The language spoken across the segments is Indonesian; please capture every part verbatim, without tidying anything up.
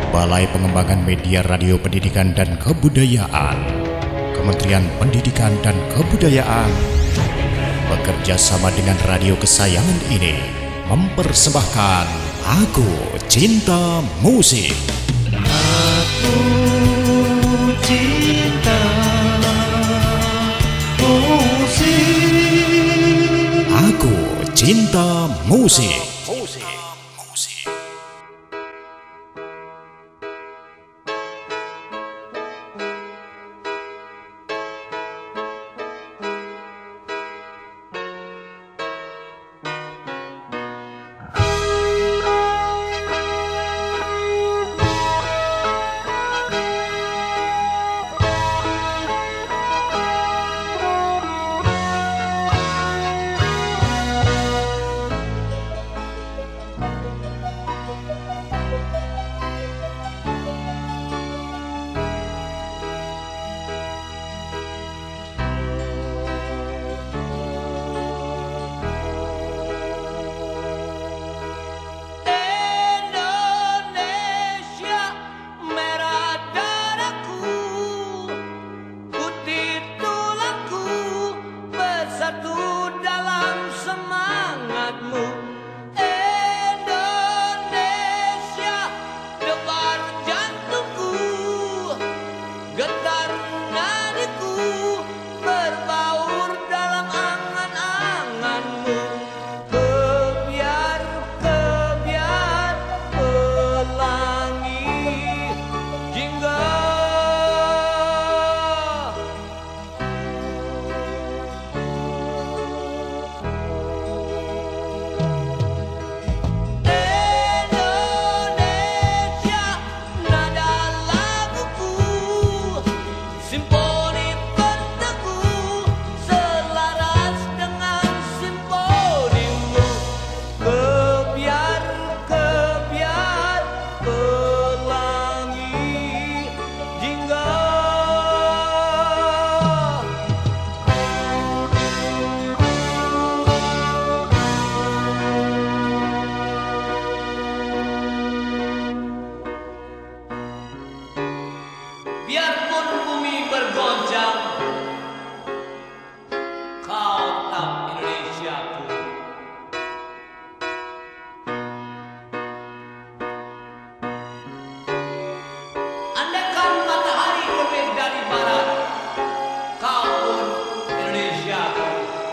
Balai Pengembangan Media Radio Pendidikan dan Kebudayaan, Kementerian Pendidikan dan Kebudayaan, bekerja sama dengan radio kesayangan ini mempersembahkan Aku Cinta Musik. Aku cinta musik. Aku Cinta Musik. Biarpun bumi bergoncang, kau tetap Indonesiaku. Andaikan matahari terbit dari barat, kau pun Indonesiaku.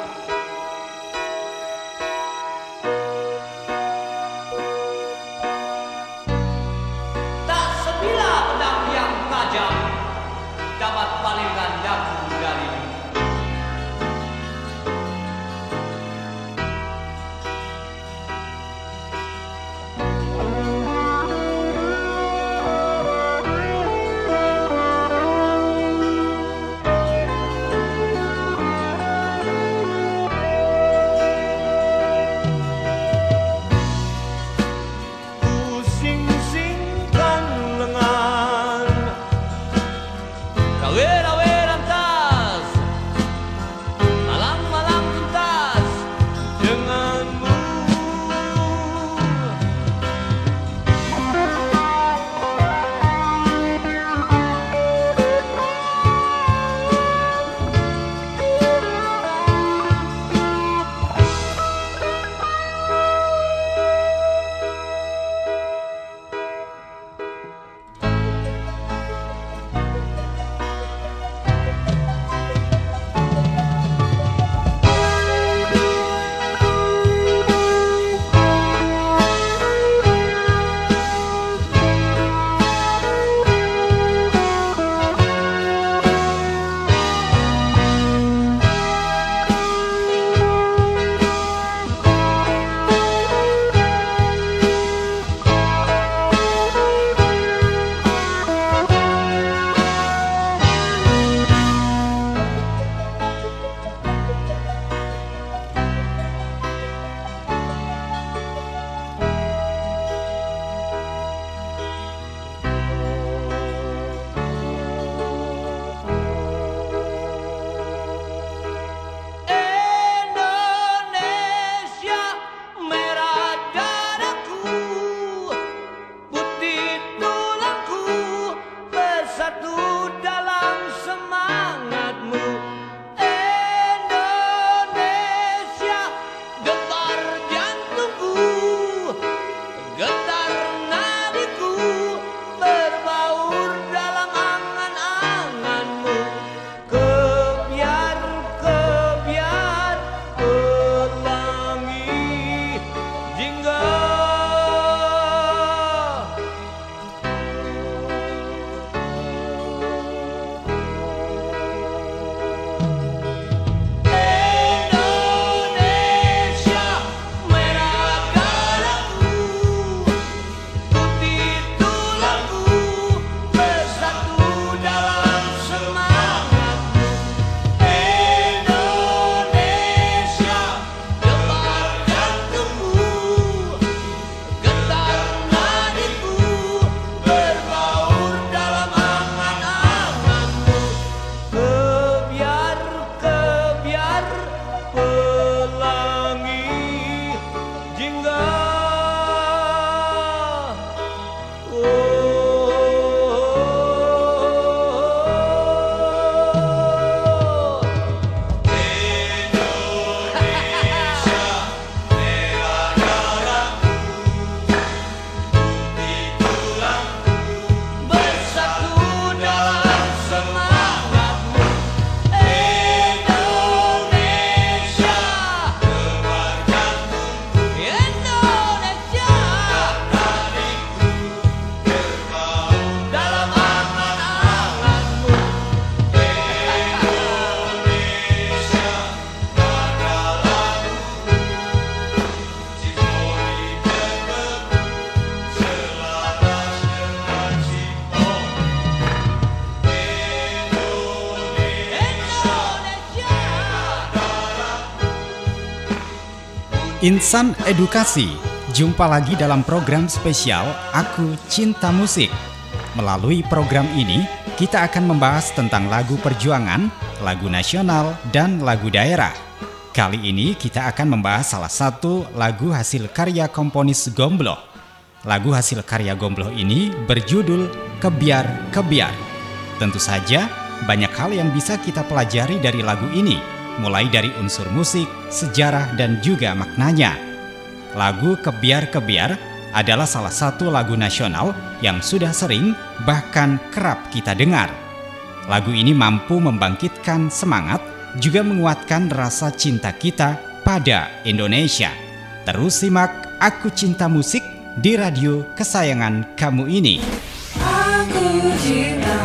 Tak sebilah pedang yang tajam dapat palingkan daku darimu. Ku sing-singkan lengan, kawera-wera Insan Edukasi, jumpa lagi dalam program spesial Aku Cinta Musik. Melalui program ini, kita akan membahas tentang lagu perjuangan, lagu nasional, dan lagu daerah. Kali ini kita akan membahas salah satu lagu hasil karya komponis Gombloh. Lagu hasil karya Gombloh ini berjudul Kebiar Kebiar. Tentu saja, banyak hal yang bisa kita pelajari dari lagu ini, mulai dari unsur musik, sejarah, dan juga maknanya. Lagu Kebiar Kebiar adalah salah satu lagu nasional yang sudah sering, bahkan kerap kita dengar. Lagu ini mampu membangkitkan semangat, juga menguatkan rasa cinta kita pada Indonesia. Terus simak Aku Cinta Musik di radio kesayangan kamu ini. Aku cinta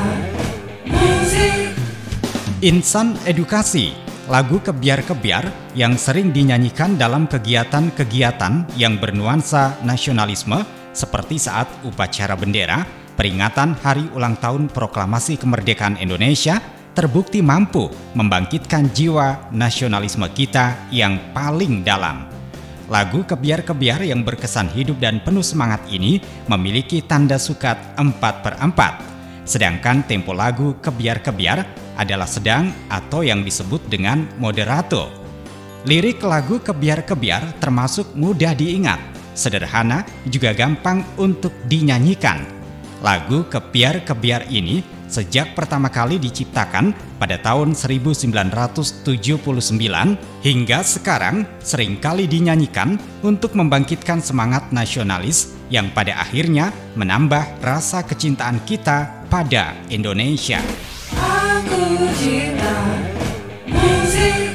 musik. Insan Edukasi, lagu Kebiar Kebiar yang sering dinyanyikan dalam kegiatan-kegiatan yang bernuansa nasionalisme seperti saat upacara bendera, peringatan hari ulang tahun Proklamasi Kemerdekaan Indonesia, terbukti mampu membangkitkan jiwa nasionalisme kita yang paling dalam. Lagu Kebiar Kebiar yang berkesan hidup dan penuh semangat ini memiliki tanda sukat empat per empat. Sedangkan tempo lagu Kebiar Kebiar adalah sedang atau yang disebut dengan moderato. Lirik lagu Kebiar Kebiar termasuk mudah diingat, sederhana, juga gampang untuk dinyanyikan. Lagu Kebiar Kebiar ini sejak pertama kali diciptakan pada tahun seribu sembilan ratus tujuh puluh sembilan hingga sekarang seringkali dinyanyikan untuk membangkitkan semangat nasionalis yang pada akhirnya menambah rasa kecintaan kita pada Indonesia. Aku cinta musik.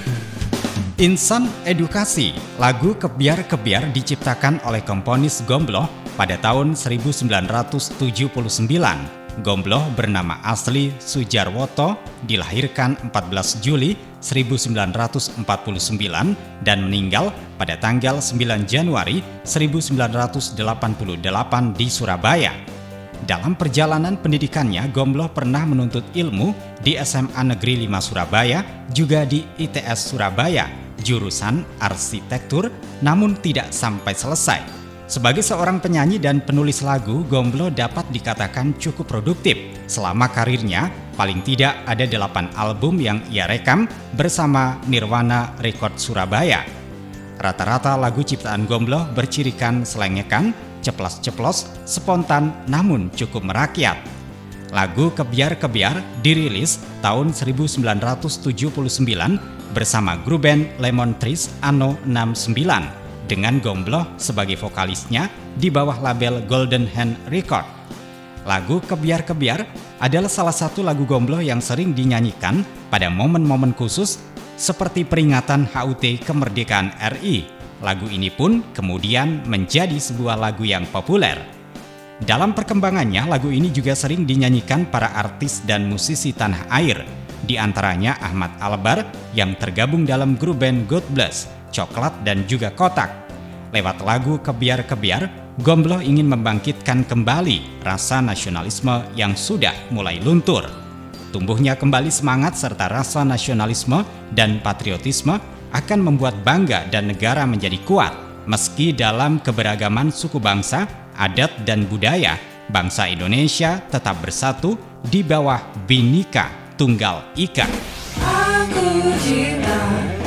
Insan Edukasi, lagu Kebiar Kebiar diciptakan oleh komponis Gombloh pada tahun seribu sembilan ratus tujuh puluh sembilan. Gombloh bernama asli Sujarwoto, dilahirkan empat belas Juli seribu sembilan ratus empat puluh sembilan dan meninggal pada tanggal sembilan Januari seribu sembilan ratus delapan puluh delapan di Surabaya. Dalam perjalanan pendidikannya, Gombloh pernah menuntut ilmu di S M A Negeri lima Surabaya, juga di I T S Surabaya, jurusan arsitektur, namun tidak sampai selesai. Sebagai seorang penyanyi dan penulis lagu, Gombloh dapat dikatakan cukup produktif. Selama karirnya, paling tidak ada delapan album yang ia rekam bersama Nirwana Record Surabaya. Rata-rata lagu ciptaan Gombloh bercirikan selengekan, ceplos-ceplos, spontan, namun cukup merakyat. Lagu Kebiar Kebiar dirilis tahun seribu sembilan ratus tujuh puluh sembilan bersama grup band Lemon Trees Anno enam sembilan. Dengan Gombloh sebagai vokalisnya di bawah label Golden Hand Record. Lagu Kebiar Kebiar adalah salah satu lagu Gombloh yang sering dinyanyikan pada momen-momen khusus seperti peringatan H U T kemerdekaan R I. Lagu ini pun kemudian menjadi sebuah lagu yang populer. Dalam perkembangannya, lagu ini juga sering dinyanyikan para artis dan musisi tanah air, di antaranya Ahmad Albar yang tergabung dalam grup band God Bless, Coklat, dan juga Kotak. Lewat lagu Kebiar Kebiar, Gombloh ingin membangkitkan kembali rasa nasionalisme yang sudah mulai luntur. Tumbuhnya kembali semangat serta rasa nasionalisme dan patriotisme akan membuat bangga dan negara menjadi kuat. Meski dalam keberagaman suku bangsa, adat, dan budaya, bangsa Indonesia tetap bersatu di bawah Bhinneka Tunggal Ika. Aku cinta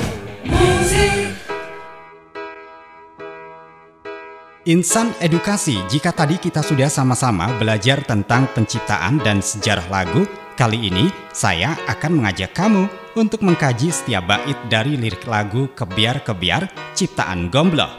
musik. Insan Edukasi, jika tadi kita sudah sama-sama belajar tentang penciptaan dan sejarah lagu, kali ini saya akan mengajak kamu untuk mengkaji setiap bait dari lirik lagu Kebiar Kebiar ciptaan Gombloh.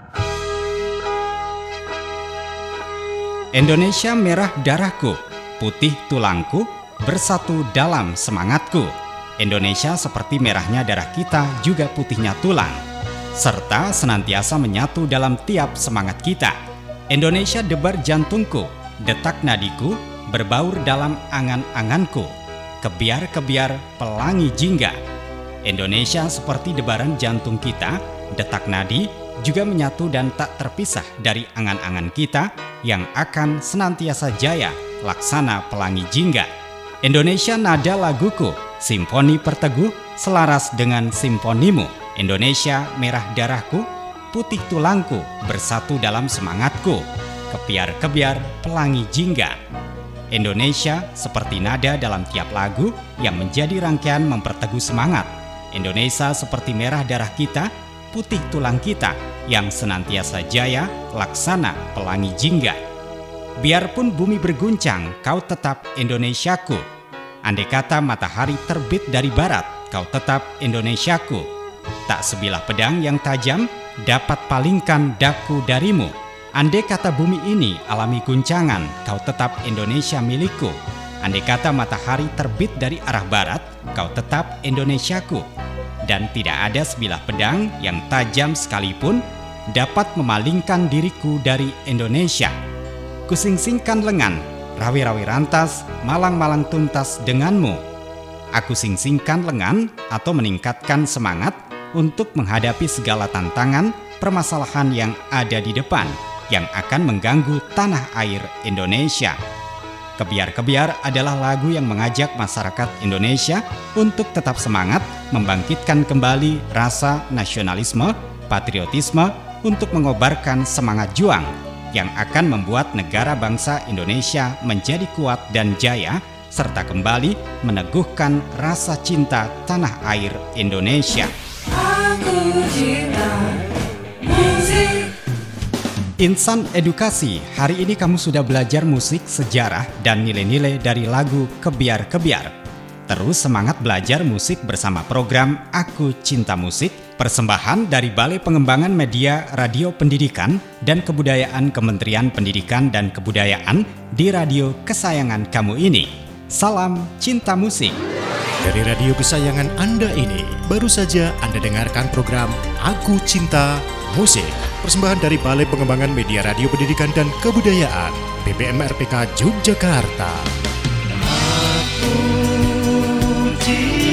Indonesia merah darahku, putih tulangku, bersatu dalam semangatku. Indonesia seperti merahnya darah kita juga putihnya tulang, serta senantiasa menyatu dalam tiap semangat kita. Indonesia debar jantungku, detak nadiku, berbaur dalam angan-anganku. Kebiar-kebiar pelangi jingga. Indonesia seperti debaran jantung kita, detak nadi juga menyatu dan tak terpisah dari angan-angan kita yang akan senantiasa jaya laksana pelangi jingga. Indonesia nada laguku, simfoni perteguh selaras dengan simfonimu. Indonesia merah darahku, putih tulangku bersatu dalam semangatku, kebiar-kebiar pelangi jingga. Indonesia seperti nada dalam tiap lagu yang menjadi rangkaian memperteguh semangat. Indonesia seperti merah darah kita, putih tulang kita yang senantiasa jaya, laksana pelangi jingga. Biarpun bumi berguncang, kau tetap Indonesiaku. Andai kata matahari terbit dari barat, kau tetap Indonesiaku. Tak sebilah pedang yang tajam dapat palingkan daku darimu. Andai kata bumi ini alami guncangan, kau tetap Indonesia milikku. Andai kata matahari terbit dari arah barat, kau tetap Indonesiaku. Dan tidak ada sebilah pedang yang tajam sekalipun dapat memalingkan diriku dari Indonesia. Kusingsingkan lengan, rawi-rawi rantas, malang-malang tuntas denganmu. Aku singsingkan lengan atau meningkatkan semangat untuk menghadapi segala tantangan, permasalahan yang ada di depan yang akan mengganggu tanah air Indonesia. Kebiar-kebiar adalah lagu yang mengajak masyarakat Indonesia untuk tetap semangat membangkitkan kembali rasa nasionalisme, patriotisme untuk mengobarkan semangat juang yang akan membuat negara bangsa Indonesia menjadi kuat dan jaya serta kembali meneguhkan rasa cinta tanah air Indonesia. Aku cinta musik. Insan Edukasi, hari ini kamu sudah belajar musik, sejarah, dan nilai-nilai dari lagu Kebiar-Kebiar. Terus semangat belajar musik bersama program Aku Cinta Musik, persembahan dari Balai Pengembangan Media Radio Pendidikan dan Kebudayaan Kementerian Pendidikan dan Kebudayaan di radio kesayangan kamu ini. Salam cinta musik. Dari radio kesayangan Anda ini, baru saja Anda dengarkan program Aku Cinta Musik, persembahan dari Balai Pengembangan Media Radio Pendidikan dan Kebudayaan, B P M R P K Yogyakarta. Aku cinta